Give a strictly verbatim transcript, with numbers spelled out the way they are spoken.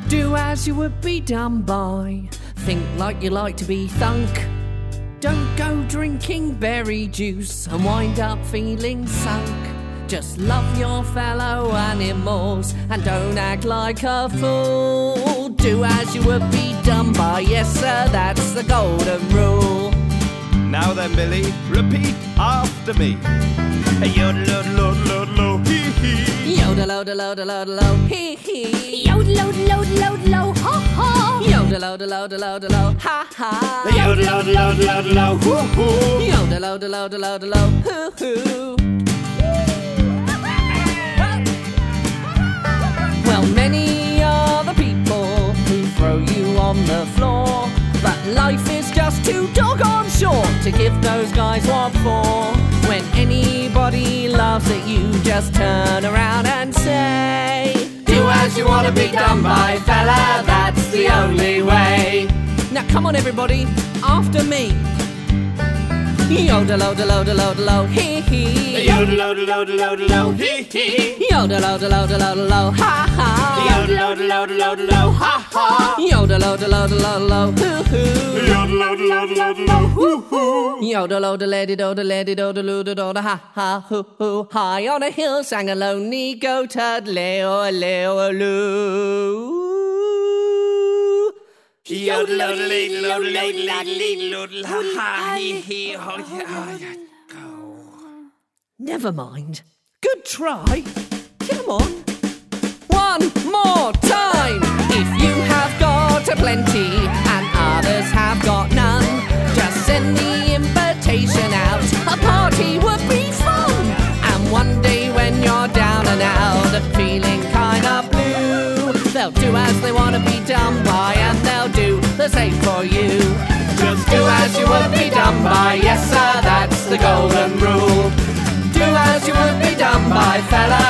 Do as you would be done by. Think like you like to be thunk. Don't go drinking berry juice and wind up feeling sunk. Just love your fellow animals and don't act like a fool. Do as you would be done by. Yes, sir, that's the golden rule. Now then, Billy, repeat after me. Yodel-odel-odel-odel-o, hee-hee. Yodel-odel-odel-odel-o, hee-hee. Yodel-odel-odel-odel-o, ha-ha. Yodel-odel-odel-odel-o, ha-ha. Yodel-odel-odel-odel-o, hoo-hoo. Yodel-odel-odel-odel-o, hoo-hoo. Well, many are the people who throw you on the floor, but life is just too doggone short to give those guys what for. When anybody laughs at you, just turn around and say, do as you want to be done by, fella, that's the only way. Now come on everybody, after me. Yodel-odel-odel-odel-o, hee-hee. Yodel-odel-odel-odel-o, hee-hee. Yodel-odel-odel-odel-o, ha-ha. Yodel-odel-odel-odel-o, ha-ha. Yodel-odel-odel-odel-o, hoo-hoo. Yodel-odel-odel-odel-o, hoo-hoo. Yodel-odel-odel-odel-odel-odel, ha-ha, hoo-hoo. High on a hill sang a lonely goatherd, leo-a-leo-a-loo. Never mind. Good try. Come on. One more time. If you have got a plenty and others have got none, just send the invitation out. A party would be fun. And one day when you're down and out and feeling kind of blue, they'll do as they want to be done by, and they'll do the same for you. Just do as you would be done by, yes sir, that's the golden rule. Do as you would be done by, fella,